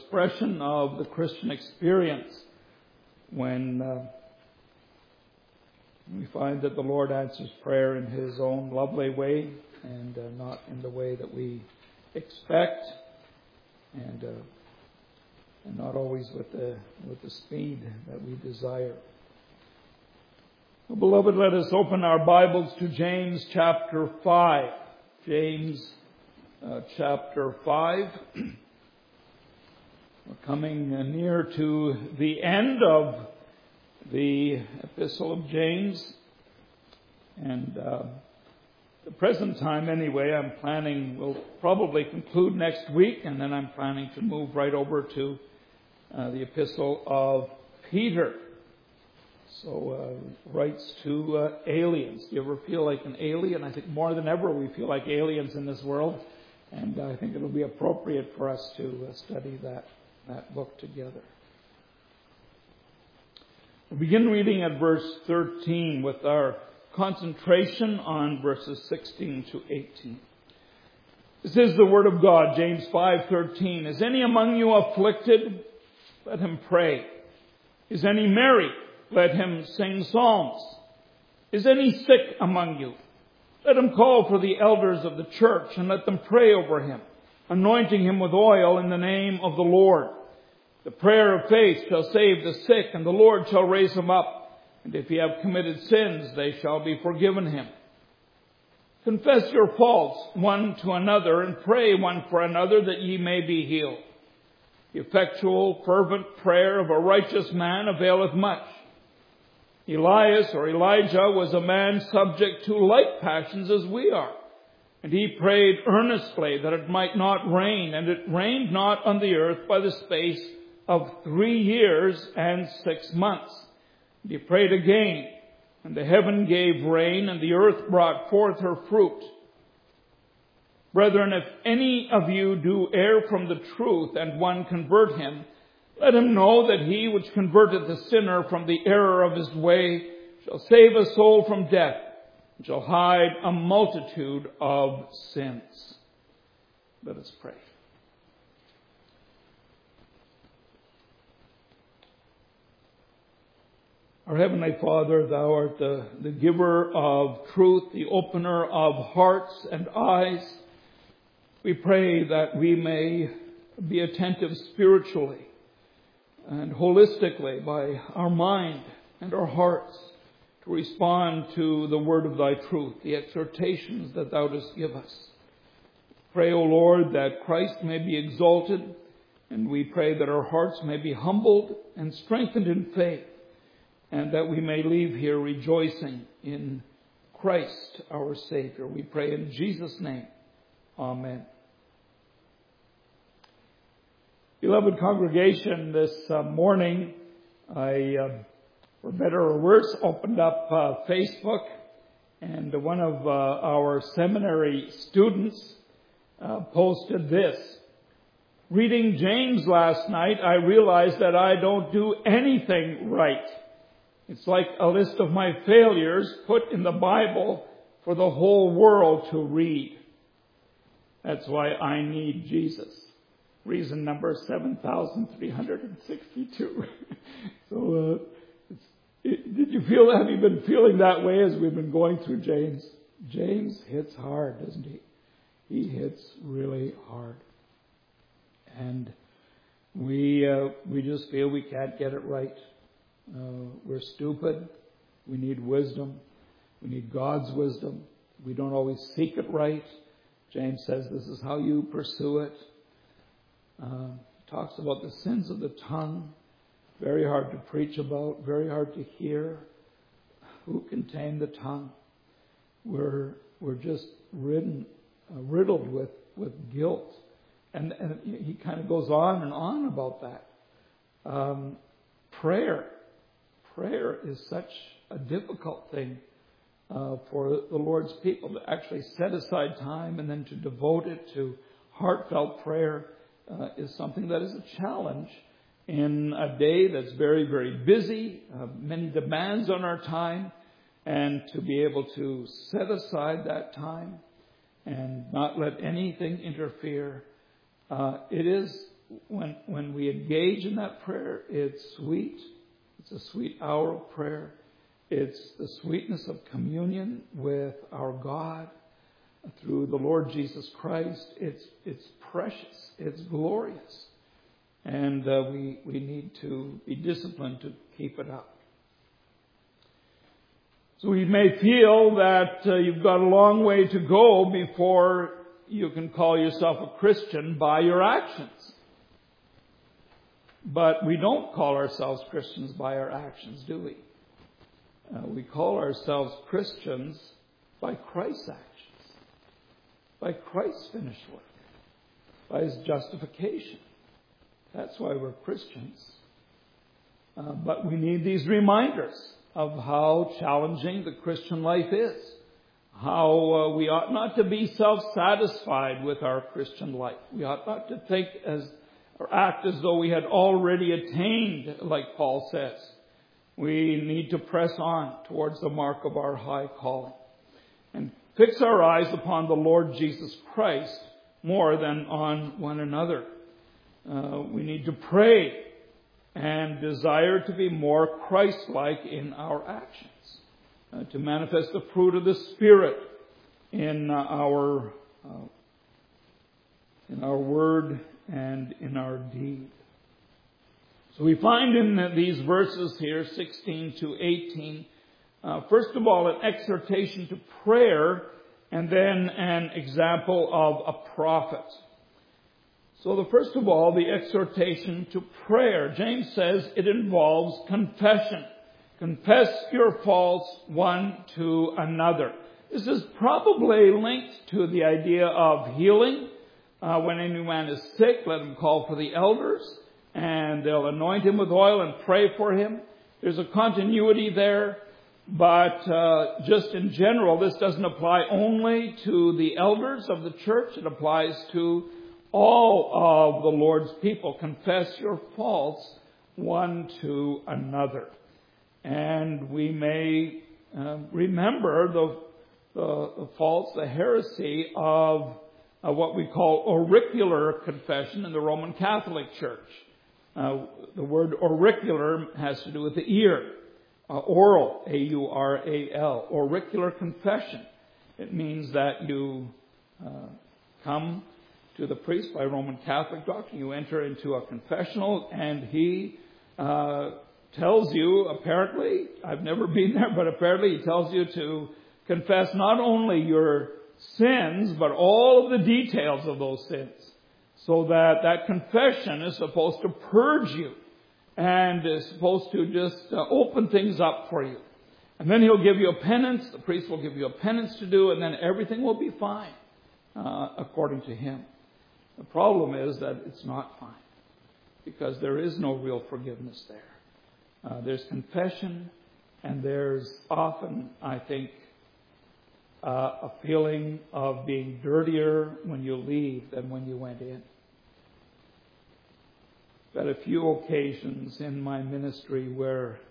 expression of the Christian experience when we find that the Lord answers prayer in His own lovely way and not in the way that we expect, and not always with the speed that we desire. Well, beloved, let us open our Bibles to James chapter 5. James chapter 5. We're coming near to the end of the epistle of James. And the present time anyway, I'm planning, we'll probably conclude next week, and then I'm planning to move right over to the epistle of Peter. So, writes to aliens. Do you ever feel like an alien? I think more than ever we feel like aliens in this world. And I think it'll be appropriate for us to study that book together. We'll begin reading at verse 13 with our concentration on verses 16 to 18. This is the word of God, James 5:13. Is any among you afflicted? Let him pray. Is any merry? Let him sing psalms. Is any sick among you? Let him call for the elders of the church and let them pray over him, anointing him with oil in the name of the Lord. The prayer of faith shall save the sick, and the Lord shall raise him up. And if he have committed sins, they shall be forgiven him. Confess your faults one to another, and pray one for another that ye may be healed. The effectual, fervent prayer of a righteous man availeth much. Elias or Elijah was a man subject to like passions as we are. And he prayed earnestly that it might not rain, and it rained not on the earth by the space of 3 years and 6 months. And he prayed again, and the heaven gave rain, and the earth brought forth her fruit. Brethren, if any of you do err from the truth, and one convert him, let him know that he which converteth the sinner from the error of his way shall save a soul from death, and shall hide a multitude of sins. Let us pray. Our Heavenly Father, Thou art the giver of truth, the opener of hearts and eyes. We pray that we may be attentive spiritually and holistically by our mind and our hearts to respond to the word of Thy truth, the exhortations that Thou dost give us. Pray, O Lord, that Christ may be exalted, and we pray that our hearts may be humbled and strengthened in faith, and that we may leave here rejoicing in Christ our Savior. We pray in Jesus' name. Amen. Beloved congregation, this morning I, for better or worse, opened up Facebook, and one of our seminary students posted this. Reading James last night, I realized that I don't do anything right. It's like a list of my failures put in the Bible for the whole world to read. That's why I need Jesus. Reason number 7,362. So, have you been feeling that way as we've been going through James? James hits hard, doesn't he? He hits really hard. And we just feel we can't get it right. We're stupid. We need wisdom. We need God's wisdom. We don't always seek it right. James says this is how you pursue it. Talks about the sins of the tongue. Very hard to preach about. Very hard to hear. Who can tame the tongue? We're just riddled with guilt. And he kind of goes on and on about that. Prayer is such a difficult thing for the Lord's people to actually set aside time and then to devote it to heartfelt prayer is something that is a challenge in a day that's very, very busy, many demands on our time, and to be able to set aside that time and not let anything interfere. It is when we engage in that prayer, it's sweet. It's a sweet hour of prayer. It's the sweetness of communion with our God through the Lord Jesus Christ. It's precious. It's glorious. And we need to be disciplined to keep it up. So you may feel that you've got a long way to go before you can call yourself a Christian by your actions. But we don't call ourselves Christians by our actions, do we? We call ourselves Christians by Christ's actions, by Christ's finished work, by His justification. That's why we're Christians. But we need these reminders of how challenging the Christian life is. How we ought not to be self-satisfied with our Christian life. We ought not to think or act as though we had already attained, like Paul says. We need to press on towards the mark of our high calling and fix our eyes upon the Lord Jesus Christ more than on one another. We need to pray and desire to be more Christ-like in our actions, to manifest the fruit of the Spirit in our word and in our deed. So we find in these verses here, 16 to 18, first of all, an exhortation to prayer, and then an example of a prophet. So first of all, the exhortation to prayer. James says it involves confession. Confess your faults one to another. This is probably linked to the idea of healing. When any man is sick, let him call for the elders, and they'll anoint him with oil and pray for him. There's a continuity there, but just in general, this doesn't apply only to the elders of the church. It applies to all of the Lord's people. Confess your faults one to another. And we may remember the faults, the heresy of what we call auricular confession in the Roman Catholic Church. The word auricular has to do with the ear. Oral, A-U-R-A-L, auricular confession. It means that you come to the priest by Roman Catholic doctrine. You enter into a confessional, and he tells you, apparently, I've never been there, but apparently he tells you to confess not only your sins, but all of the details of those sins. So that confession is supposed to purge you and is supposed to just open things up for you. And then he'll give you a penance. The priest will give you a penance to do, and then everything will be fine, according to him. The problem is that it's not fine, because there is no real forgiveness there. There's confession, and there's often, I think, a feeling of being dirtier when you leave than when you went in. I've had a few occasions in my ministry where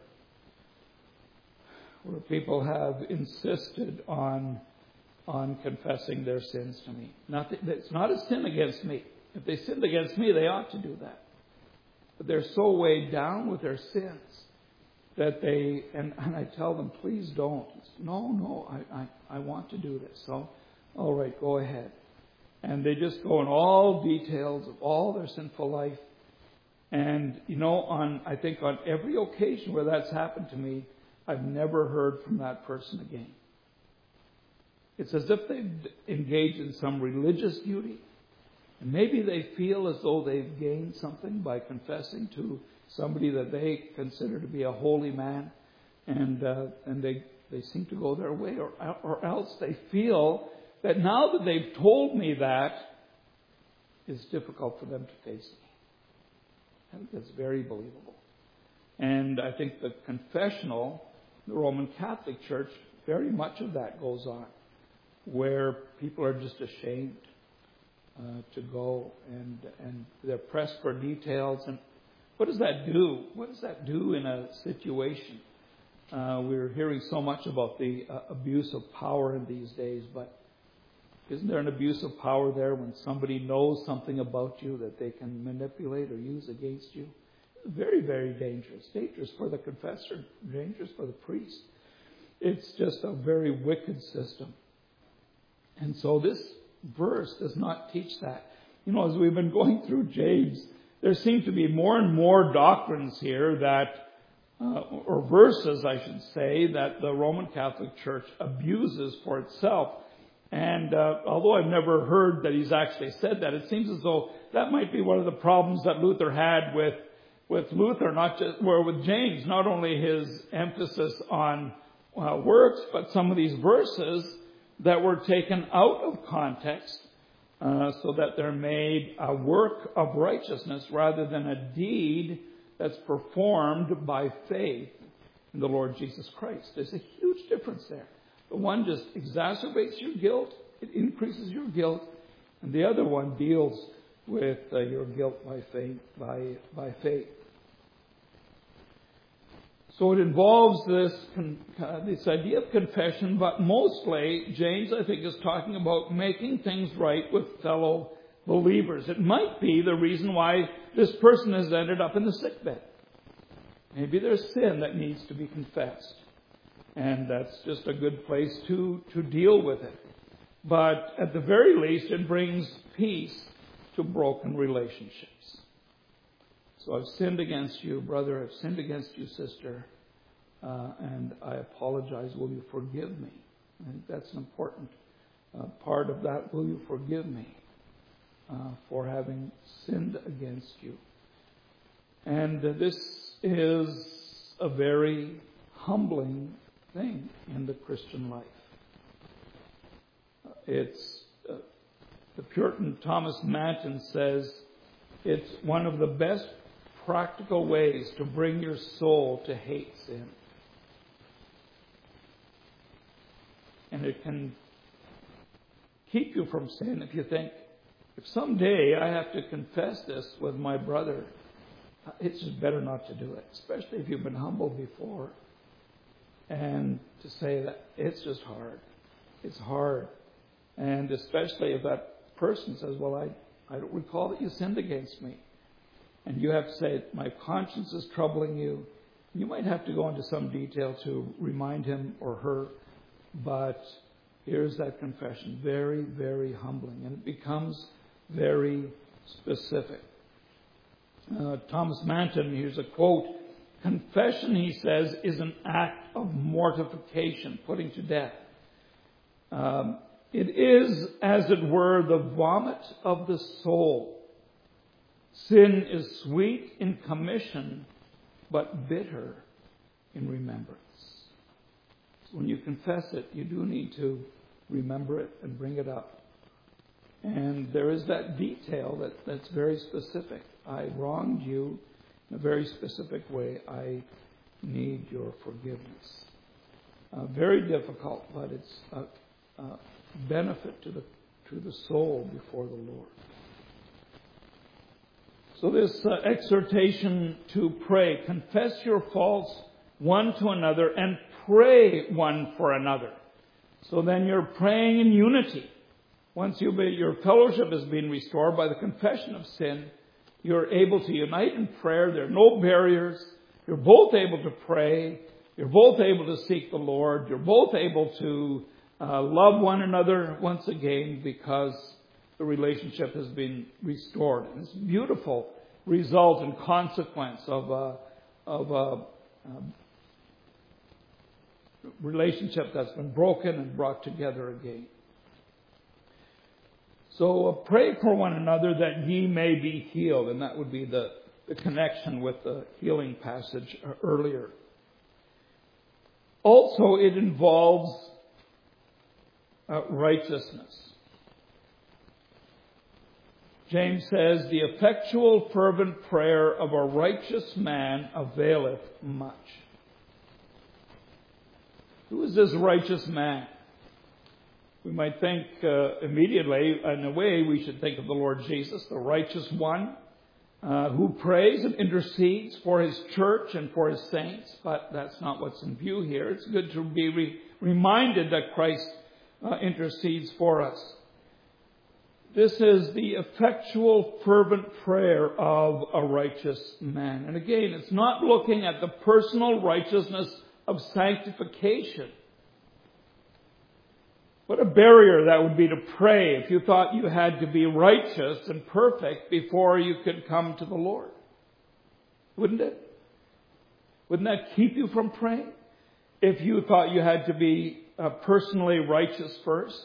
people have insisted on confessing their sins to me. It's not a sin against me. If they sinned against me, they ought to do that. But they're so weighed down with their sins that they, and I tell them, please don't. No, I want to do this. So, all right, go ahead. And they just go in all details of all their sinful life. And, I think on every occasion where that's happened to me, I've never heard from that person again. It's as if they've engaged in some religious duty. And maybe they feel as though they've gained something by confessing to somebody that they consider to be a holy man. And they seem to go their way. Or else they feel that now that they've told me that, it's difficult for them to face me. I think that's very believable. And I think the confessional, the Roman Catholic Church, very much of that goes on, where people are just ashamed to go, and they're pressed for details. And what does that do? What does that do in a situation? We're hearing so much about the abuse of power in these days, but Isn't there an abuse of power there when somebody knows something about you that they can manipulate or use against you? Very, very dangerous. Dangerous for the confessor, dangerous for the priest. It's just a very wicked system. And so this verse does not teach that. You know, as we've been going through James, there seem to be more and more doctrines here that, or verses, I should say, that the Roman Catholic Church abuses for itself. And although I've never heard that he's actually said that, it seems as though that might be one of the problems that Luther had with Luther, not just, or with James, not only his emphasis on works, but some of these verses that were taken out of context, so that they're made a work of righteousness rather than a deed that's performed by faith in the Lord Jesus Christ. There's a huge difference there. The one just exacerbates your guilt, it increases your guilt, and the other one deals with your guilt by faith. So it involves this idea of confession, but mostly James, I think, is talking about making things right with fellow believers. It might be the reason why this person has ended up in the sickbed. Maybe there's sin that needs to be confessed. And that's just a good place to deal with it. But at the very least, it brings peace to broken relationships. So I've sinned against you, brother. I've sinned against you, sister. And I apologize. Will you forgive me? I think that's an important part of that. Will you forgive me for having sinned against you? And this is a very humbling thing in the Christian life. It's the Puritan Thomas Manton says it's one of the best practical ways to bring your soul to hate sin. And it can keep you from sin if you think, if someday I have to confess this with my brother, it's just better not to do it, especially if you've been humble before. And to say that it's just hard. It's hard. And especially if that person says, well, I don't recall that you sinned against me. And you have to say, my conscience is troubling you. You might have to go into some detail to remind him or her. But here's that confession. Very, very humbling. And it becomes very specific. Thomas Manton, here's a quote. Confession, he says, is an act of mortification, putting to death. It is, as it were, the vomit of the soul. Sin is sweet in commission, but bitter in remembrance. So when you confess it, you do need to remember it and bring it up. And there is that detail that's very specific. I wronged you in a very specific way. I need your forgiveness. Very difficult, but it's a benefit to the soul before the Lord. So this exhortation to pray, confess your faults one to another and pray one for another. So then you're praying in unity. Once your fellowship has been restored by the confession of sin, you're able to unite in prayer. There are no barriers. You're both able to pray. You're both able to seek the Lord. You're both able to love one another once again because the relationship has been restored. And it's a beautiful result and consequence of a relationship that's been broken and brought together again. So pray for one another that ye may be healed. And that would be the connection with the healing passage earlier. Also, it involves righteousness. James says, the effectual fervent prayer of a righteous man availeth much. Who is this righteous man? We might think immediately, in a way, we should think of the Lord Jesus, the righteous one, who prays and intercedes for his church and for his saints. But that's not what's in view here. It's good to be reminded that Christ intercedes for us. this is the effectual, fervent prayer of a righteous man. And again, it's not looking at the personal righteousness of sanctification. What a barrier that would be to pray if you thought you had to be righteous and perfect before you could come to the Lord. Wouldn't it? Wouldn't that keep you from praying? If you thought you had to be personally righteous first?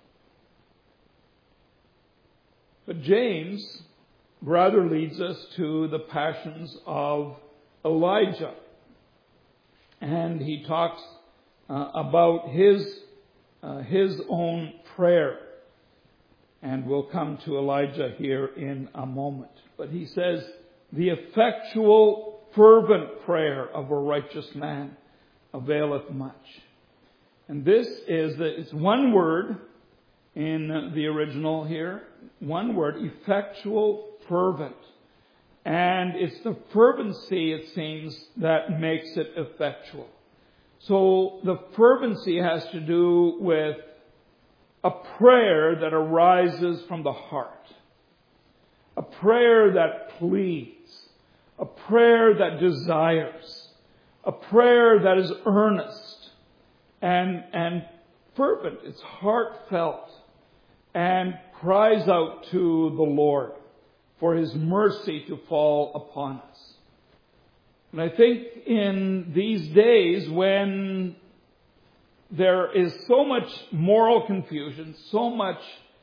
But James rather leads us to the passions of Elijah. And he talks about his own prayer. And we'll come to Elijah here in a moment. But he says, the effectual, fervent prayer of a righteous man availeth much. And this is, it's one word in the original here. One word, effectual, fervent. And it's the fervency, it seems, that makes it effectual. So the fervency has to do with a prayer that arises from the heart. A prayer that pleads. A prayer that desires. A prayer that is earnest and fervent. It's heartfelt and cries out to the Lord for His mercy to fall upon us. And I think in these days when there is so much moral confusion, so much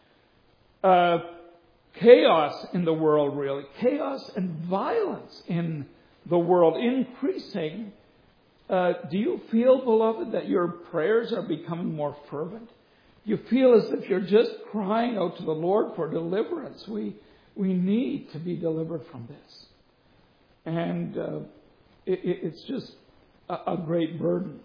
chaos in the world, really, chaos and violence in the world increasing, do you feel, beloved, that your prayers are becoming more fervent? You feel as if you're just crying out to the Lord for deliverance. We need to be delivered from this. And it's just a great burden.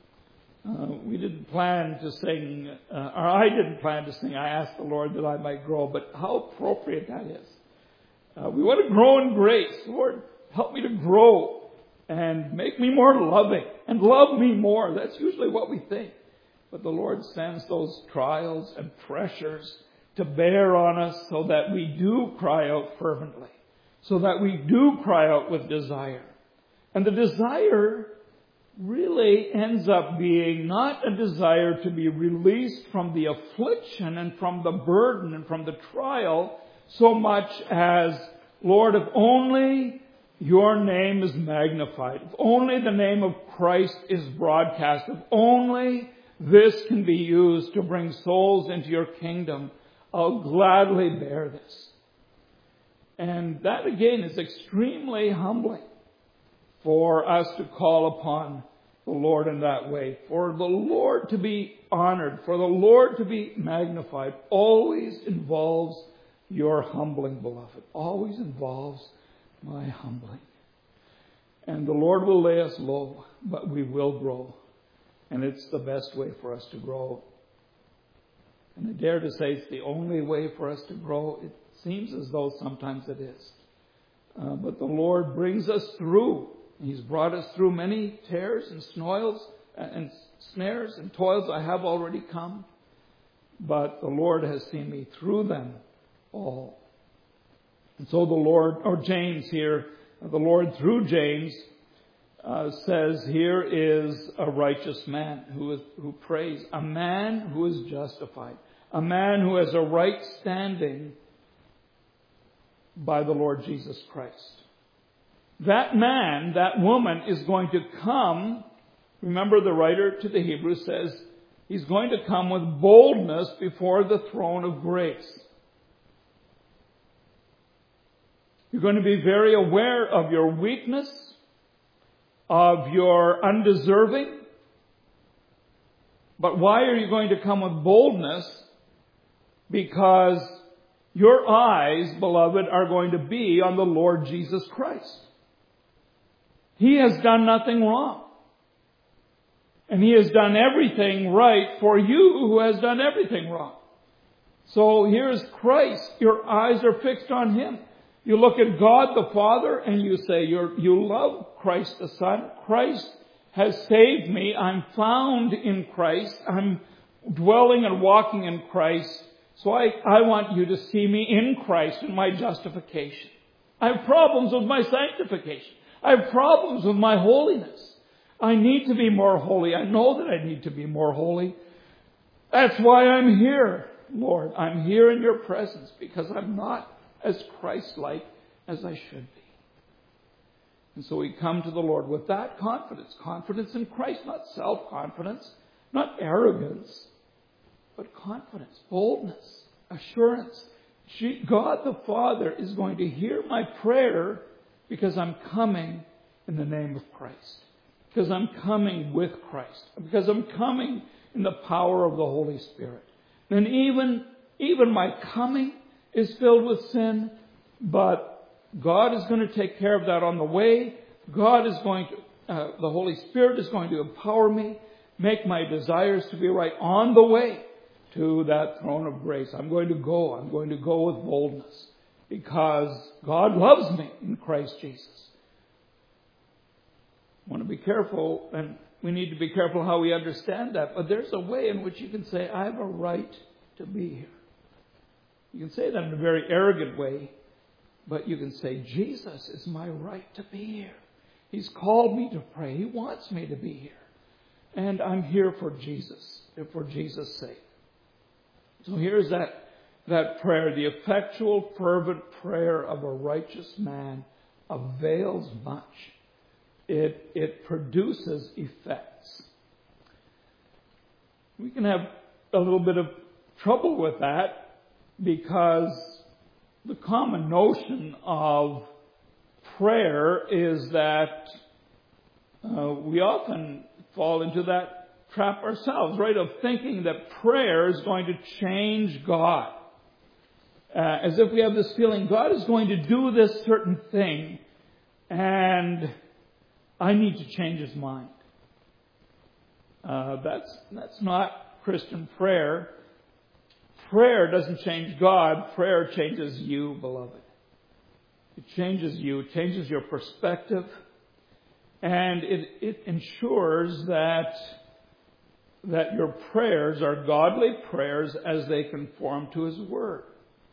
We didn't plan to sing, or I didn't plan to sing, I asked the Lord that I might grow, but how appropriate that is. We want to grow in grace. Lord, help me to grow and make me more loving and love me more. That's usually what we think. But the Lord sends those trials and pressures to bear on us so that we do cry out fervently, so that we do cry out with desire. And the desire really ends up being not a desire to be released from the affliction and from the burden and from the trial, so much as, Lord, if only your name is magnified, if only the name of Christ is broadcast, if only this can be used to bring souls into your kingdom, I'll gladly bear this. And that again is extremely humbling for us to call upon the Lord in that way. For the Lord to be honored, for the Lord to be magnified, always involves your humbling, beloved. Always involves my humbling. And the Lord will lay us low, but we will grow. And it's the best way for us to grow. And I dare to say it's the only way for us to grow. It seems as though sometimes it is. But the Lord brings us through. He's brought us through many tears and and snares and toils. I have already come. But the Lord has seen me through them all. And so the Lord, or James here, the Lord through James says, here is a righteous man who prays, a man who is justified, a man who has a right standing by the Lord Jesus Christ. That man, that woman is going to come. Remember, the writer to the Hebrews says he's going to come with boldness before the throne of grace. You're going to be very aware of your weakness, of your undeserving. But why are you going to come with boldness? Because your eyes, beloved, are going to be on the Lord Jesus Christ. He has done nothing wrong. And He has done everything right for you who has done everything wrong. So here's Christ. Your eyes are fixed on Him. You look at God the Father and you say, you love Christ the Son. Christ has saved me. I'm found in Christ. I'm dwelling and walking in Christ. So I want you to see me in Christ in my justification. I have problems with my sanctification. I have problems with my holiness. I need to be more holy. I know that I need to be more holy. That's why I'm here, Lord. I'm here in your presence because I'm not as Christ-like as I should be. And so we come to the Lord with that confidence. Confidence in Christ, not self-confidence, not arrogance, but confidence, boldness, assurance. God the Father is going to hear my prayer because I'm coming in the name of Christ. Because I'm coming with Christ. Because I'm coming in the power of the Holy Spirit. And even my coming is filled with sin, but God is going to take care of that on the way. The Holy Spirit is going to empower me, make my desires to be right on the way to that throne of grace. I'm going to go with boldness because God loves me in Christ Jesus. I want to be careful, and we need to be careful how we understand that, but there's a way in which you can say, I have a right to be here. You can say that in a very arrogant way, but you can say, Jesus is my right to be here. He's called me to pray. He wants me to be here. And I'm here for Jesus sake. So here's that prayer. The effectual, fervent prayer of a righteous man avails much. It produces effects. We can have a little bit of trouble with that because the common notion of prayer is that we often fall into that trap ourselves, right? Of thinking that prayer is going to change God. As if we have this feeling, God is going to do this certain thing and I need to change His mind. That's not Christian prayer. Prayer doesn't change God. Prayer changes you, beloved. It changes you. It changes your perspective. And it ensures that your prayers are godly prayers as they conform to His Word.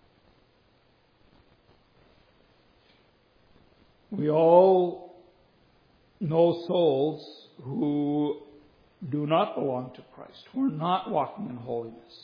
We all know souls who do not belong to Christ, who are not walking in holiness.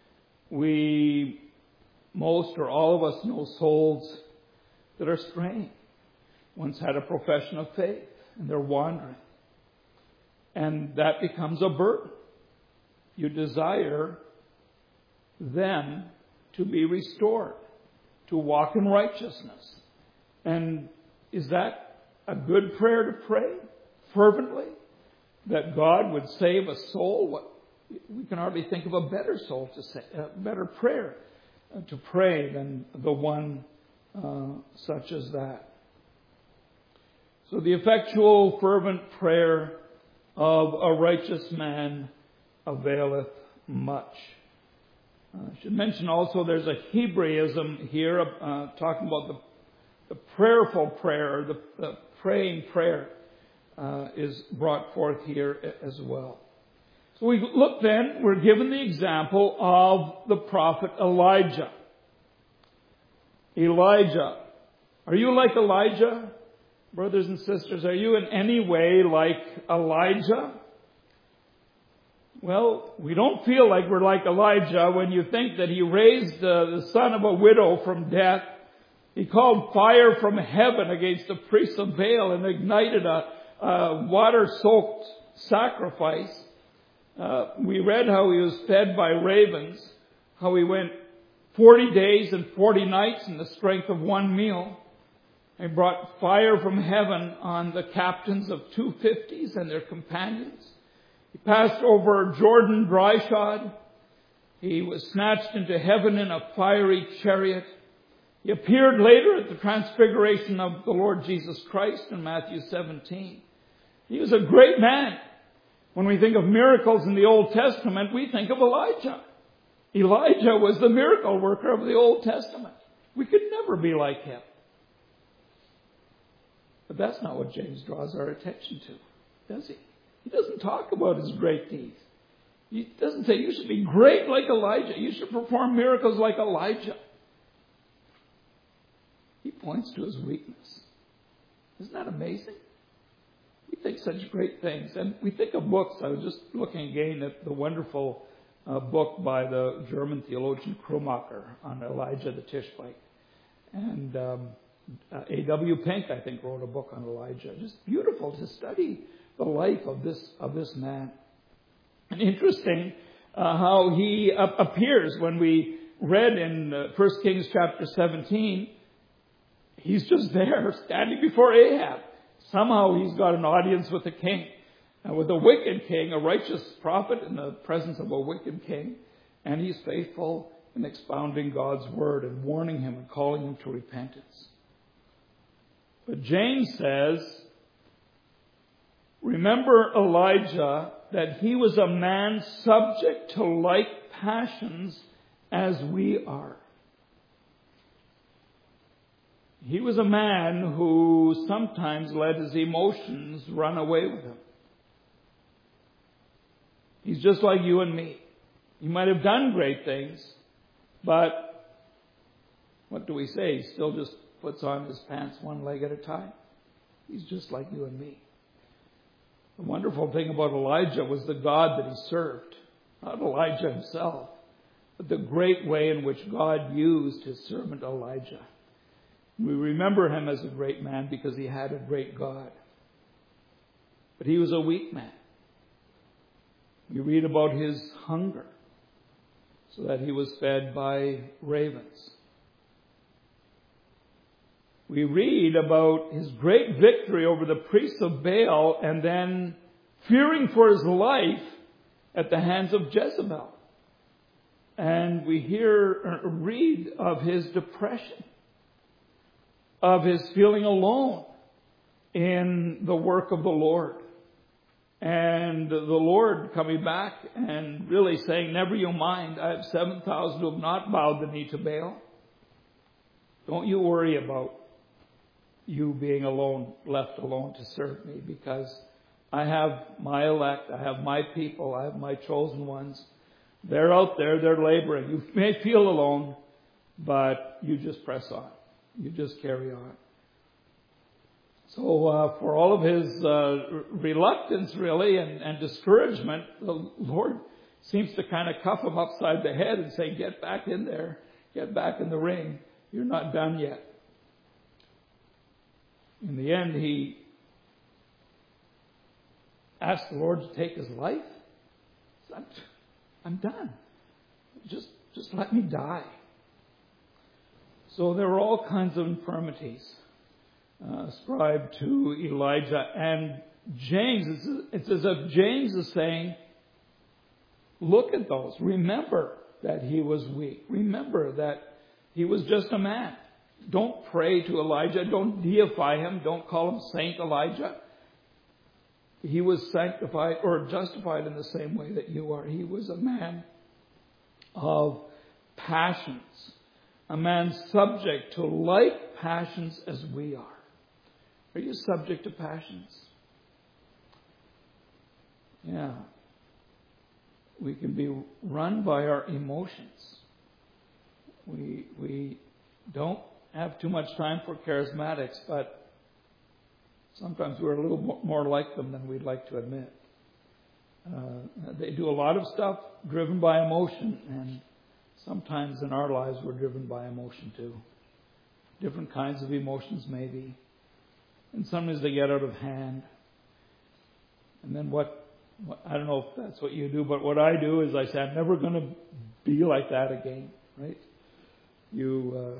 Most or all of us know souls that are straying. Once had a profession of faith and they're wandering. And that becomes a burden. You desire them to be restored, to walk in righteousness. And is that a good prayer to pray fervently? That God would save a soul? We can hardly think of a better soul to say, a better prayer to pray than the one such as that. So the effectual, fervent prayer of a righteous man availeth much. I should mention also there's a Hebraism here talking about the prayerful prayer, or the praying prayer is brought forth here as well. So we look then, we're given the example of the prophet Elijah. Elijah. Are you like Elijah? Brothers and sisters, are you in any way like Elijah? Well, we don't feel like we're like Elijah when you think that he raised the son of a widow from death. He called fire from heaven against the priests of Baal and ignited a water-soaked sacrifice. We read how he was fed by ravens, how he went 40 days and 40 nights in the strength of one meal. He brought fire from heaven on the captains of 250s and their companions. He passed over Jordan dryshod. He was snatched into heaven in a fiery chariot. He appeared later at the transfiguration of the Lord Jesus Christ in Matthew 17. He was a great man. When we think of miracles in the Old Testament, we think of Elijah. Elijah was the miracle worker of the Old Testament. We could never be like him. But that's not what James draws our attention to, does he? He doesn't talk about his great deeds. He doesn't say you should be great like Elijah. You should perform miracles like Elijah. He points to his weakness. Isn't that amazing? We think such great things. And we think of books. I was just looking again at the wonderful book by the German theologian Krummacher on Elijah the Tishbite. And A.W. Pink, I think, wrote a book on Elijah. Just beautiful to study the life of this man. And interesting how he appears when we read in 1 Kings chapter 17. He's just there, standing before Ahab. Somehow he's got an audience with the king. With a wicked king, a righteous prophet in the presence of a wicked king. And he's faithful in expounding God's word and warning him and calling him to repentance. But James says, remember Elijah, that he was a man subject to like passions as we are. He was a man who sometimes let his emotions run away with him. He's just like you and me. He might have done great things, but what do we say? He still just puts on his pants one leg at a time. He's just like you and me. The wonderful thing about Elijah was the God that he served. Not Elijah himself, but the great way in which God used his servant Elijah. We remember him as a great man because he had a great God. But he was a weak man. We read about his hunger, so that he was fed by ravens. We read about his great victory over the priests of Baal and then fearing for his life at the hands of Jezebel. And we read of his depression, of his feeling alone in the work of the Lord. And the Lord coming back and really saying, never you mind, I have 7,000 who have not bowed the knee to Baal. Don't you worry about you being alone, left alone to serve me, because I have my elect, I have my people, I have my chosen ones. They're out there, they're laboring. You may feel alone, but you just press on. You just carry on. So for all of his reluctance, really, and discouragement, the Lord seems to kind of cuff him upside the head and say, get back in there. Get back in the ring. You're not done yet. In the end, he asked the Lord to take his life. He said, I'm done. Just let me die. So there were all kinds of infirmities ascribed to Elijah. And James, it's as if James is saying, look at those. Remember that he was weak. Remember that he was just a man. Don't pray to Elijah. Don't deify him. Don't call him Saint Elijah. He was sanctified or justified in the same way that you are. He was a man of passions. A man subject to like passions as we are. Are you subject to passions? Yeah. We can be run by our emotions. We don't have too much time for charismatics, but sometimes we're a little more like them than we'd like to admit. They do a lot of stuff driven by emotion, and sometimes in our lives we're driven by emotion too. Different kinds of emotions maybe. And sometimes they get out of hand. And then I don't know if that's what you do, but what I do is I say, I'm never going to be like that again, right? You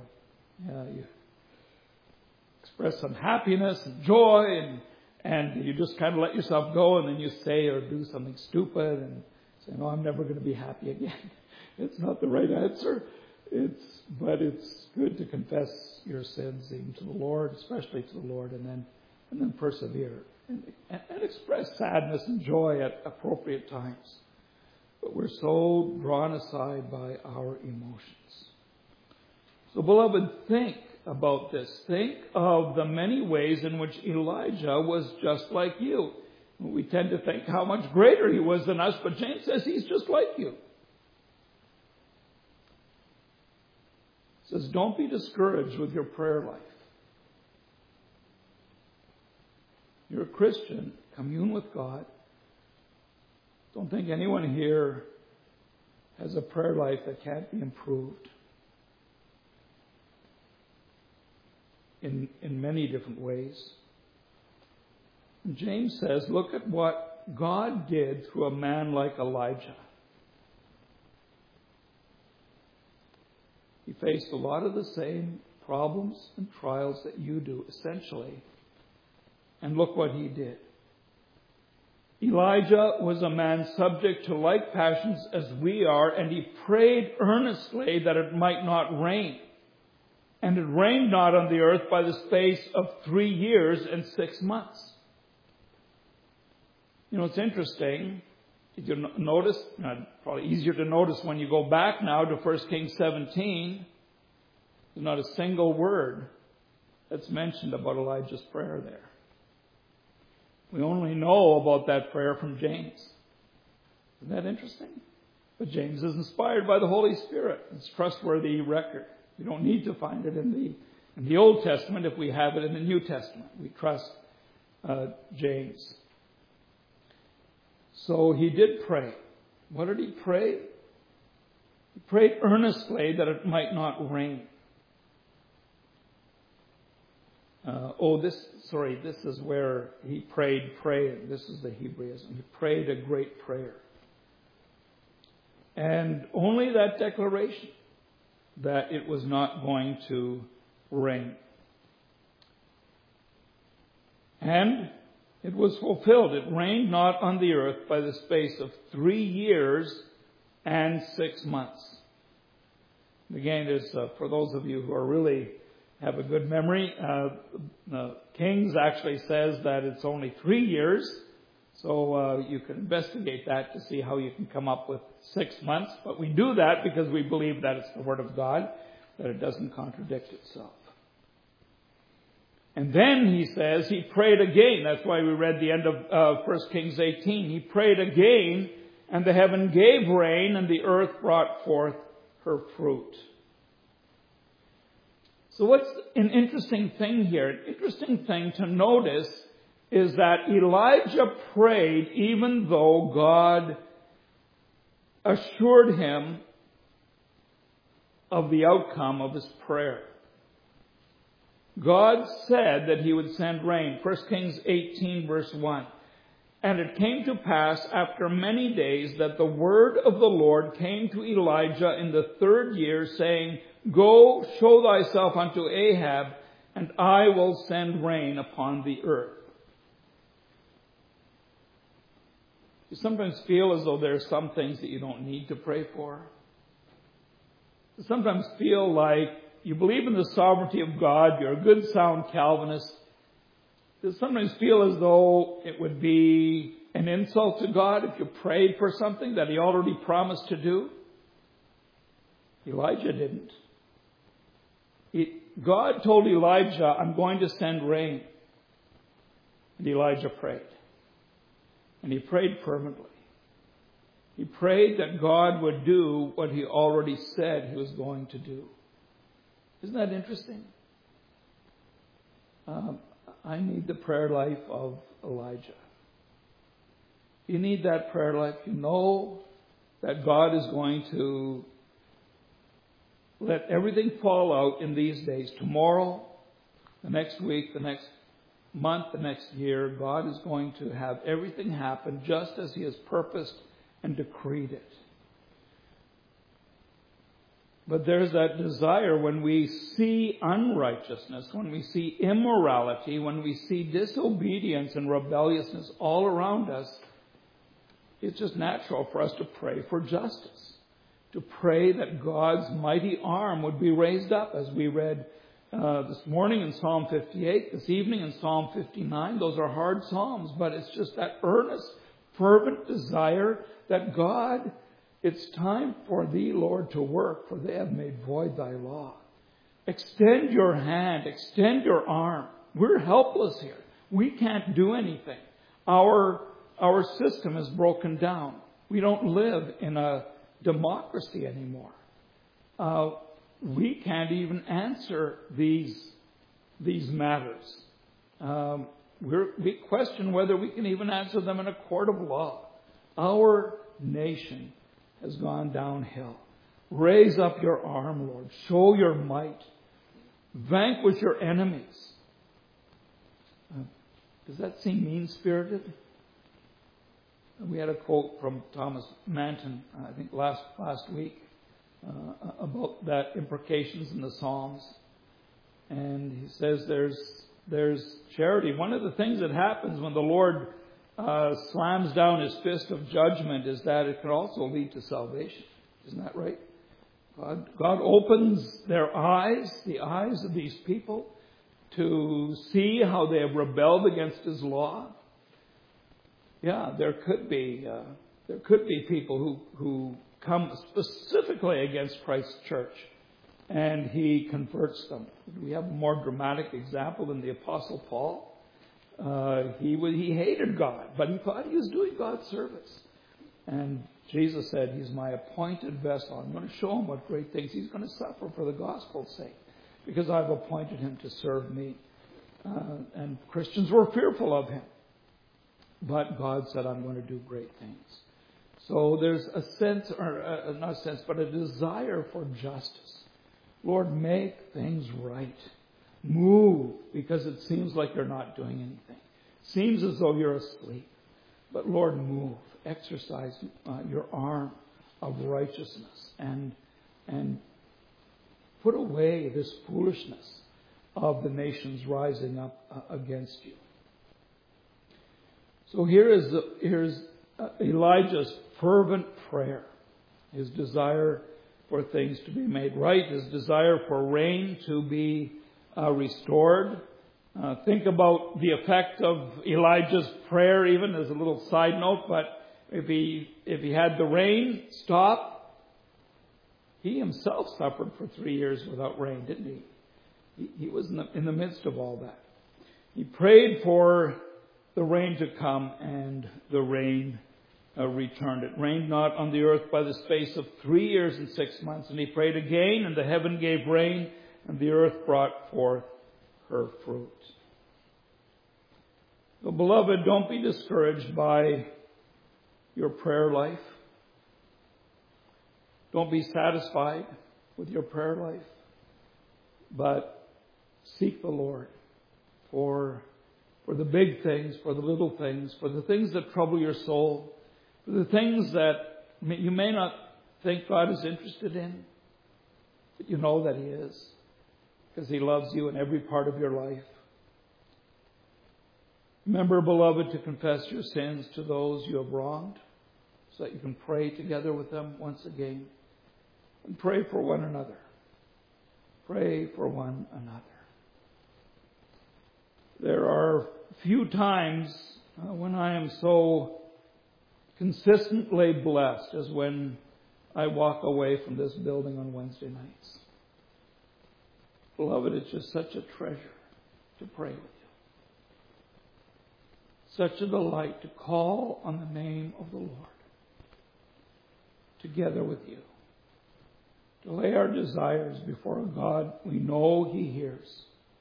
express some happiness and joy, and you just kind of let yourself go, and then you say or do something stupid and say, no, I'm never going to be happy again. It's not the right answer. But it's good to confess your sins even to the Lord, especially to the Lord, and then persevere and express sadness and joy at appropriate times. But we're so drawn aside by our emotions. So, beloved, think about this. Think of the many ways in which Elijah was just like you. We tend to think how much greater he was than us, but James says he's just like you. He says, don't be discouraged with your prayer life. You're a Christian. Commune with God. Don't think anyone here has a prayer life that can't be improved in many different ways. And James says, look at what God did through a man like Elijah. He faced a lot of the same problems and trials that you do, essentially. And look what he did. Elijah was a man subject to like passions as we are, and he prayed earnestly that it might not rain. And it rained not on the earth by the space of 3 years and 6 months. You know, it's interesting. Did you notice? Probably easier to notice when you go back now to 1 Kings 17. There's not a single word that's mentioned about Elijah's prayer there. We only know about that prayer from James. Isn't that interesting? But James is inspired by the Holy Spirit. It's a trustworthy record. We don't need to find it in the Old Testament if we have it in the New Testament. We trust James. So he did pray. What did he pray? He prayed earnestly that it might not rain. This is where he prayed. This is the Hebraism. He prayed a great prayer. And only that declaration that it was not going to rain. And it was fulfilled. It rained not on the earth by the space of 3 years and 6 months. Again, there's for those of you who are really have a good memory, Kings actually says that it's only 3 years. So you can investigate that to see how you can come up with 6 months. But we do that because we believe that it's the Word of God, that it doesn't contradict itself. And then he says he prayed again. That's why we read the end of 1 Kings 18. He prayed again, and the heaven gave rain, and the earth brought forth her fruit. So what's an interesting thing here? An interesting thing to notice is that Elijah prayed even though God assured him of the outcome of his prayer. God said that he would send rain. 1 Kings 18 verse 1. And it came to pass after many days that the word of the Lord came to Elijah in the 3rd year, saying, Go, show thyself unto Ahab, and I will send rain upon the earth. You sometimes feel as though there are some things that you don't need to pray for. You sometimes feel like you believe in the sovereignty of God, you're a good, sound Calvinist. You sometimes feel as though it would be an insult to God if you prayed for something that He already promised to do. Elijah didn't. God told Elijah, I'm going to send rain. And Elijah prayed. And he prayed fervently. He prayed that God would do what He already said He was going to do. Isn't that interesting? I need the prayer life of Elijah. You need that prayer life. You know that God is going to let everything fall out in these days. Tomorrow, the next week, the next month, the next year, God is going to have everything happen just as He has purposed and decreed it. But there's that desire when we see unrighteousness, when we see immorality, when we see disobedience and rebelliousness all around us, it's just natural for us to pray for justice. To pray that God's mighty arm would be raised up, as we read this morning in Psalm 58, this evening in Psalm 59. Those are hard psalms, but it's just that earnest, fervent desire that God, it's time for Thee, Lord, to work, for they have made void Thy law. Extend your hand, extend your arm. We're helpless here. We can't do anything. Our system is broken down. We don't live in a democracy anymore. We can't even answer these matters. We question whether we can even answer them in a court of law. Our nation has gone downhill. Raise up your arm, Lord. Show your might. Vanquish your enemies. Does that seem mean-spirited? We had a quote from Thomas Manton, I think last week, about that imprecations in the Psalms. And he says there's charity. One of the things that happens when the Lord slams down his fist of judgment is that it can also lead to salvation. Isn't that right? God opens their eyes, the eyes of these people, to see how they have rebelled against His law. Yeah, there could be people who come specifically against Christ's church, and He converts them. We have a more dramatic example than the Apostle Paul. He hated God, but he thought he was doing God's service. And Jesus said, He's my appointed vessel. I'm going to show him what great things he's going to suffer for the gospel's sake, because I've appointed him to serve me. And Christians were fearful of him. But God said, I'm going to do great things. So there's a sense, or not a sense, but a desire for justice. Lord, make things right. Move, because it seems like you're not doing anything. Seems as though you're asleep. But Lord, move. Exercise your arm of righteousness and put away this foolishness of the nations rising up against you. So here's Elijah's fervent prayer. His desire for things to be made right. His desire for rain to be restored. Think about the effect of Elijah's prayer, even as a little side note. But if he had the rain stop, he himself suffered for 3 years without rain, didn't he? He was in the midst of all that. He prayed for the rain to come, and the rain returned. It rained not on the earth by the space of 3 years and 6 months. And he prayed again, and the heaven gave rain, and the earth brought forth her fruit. So, beloved, don't be discouraged by your prayer life. Don't be satisfied with your prayer life. But seek the Lord for the big things, for the little things, for the things that trouble your soul, for the things that you may not think God is interested in, but you know that He is, because He loves you in every part of your life. Remember, beloved, to confess your sins to those you have wronged, so that you can pray together with them once again. And pray for one another. Pray for one another. There are few times when I am so consistently blessed as when I walk away from this building on Wednesday nights. Beloved, it's just such a treasure to pray with you. Such a delight to call on the name of the Lord together with you. To lay our desires before a God we know He hears.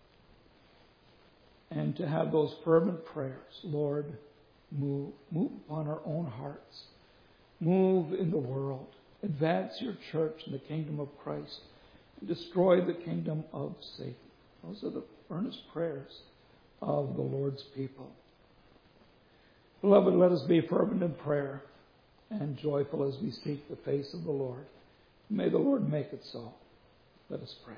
And to have those fervent prayers. Lord, move upon our own hearts. Move in the world. Advance your church in the kingdom of Christ. And destroy the kingdom of Satan. Those are the earnest prayers of the Lord's people. Beloved, let us be fervent in prayer and joyful as we seek the face of the Lord. May the Lord make it so. Let us pray.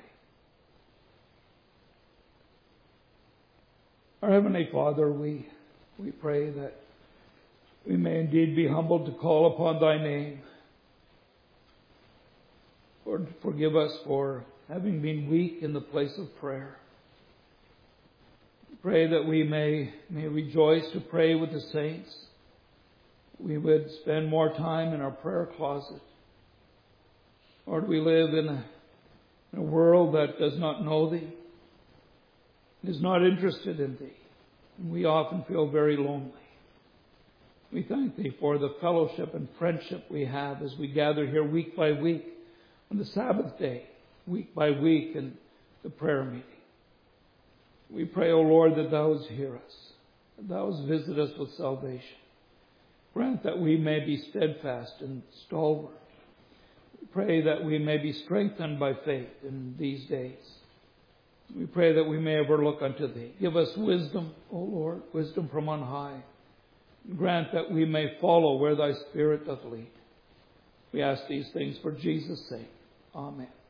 Our Heavenly Father, we pray that we may indeed be humbled to call upon Thy name. Lord, forgive us for having been weak in the place of prayer. Pray that we may rejoice to pray with the saints. We would spend more time in our prayer closet. Lord, we live in a world that does not know Thee, is not interested in Thee. And we often feel very lonely. We thank Thee for the fellowship and friendship we have as we gather here week by week on the Sabbath day, week by week in the prayer meeting. We pray, O Lord, that Thou wouldst hear us, that Thou wouldst visit us with salvation. Grant that we may be steadfast and stalwart. We pray that we may be strengthened by faith in these days. We pray that we may ever look unto Thee. Give us wisdom, O Lord, wisdom from on high. Grant that we may follow where Thy Spirit doth lead. We ask these things for Jesus' sake. Amen.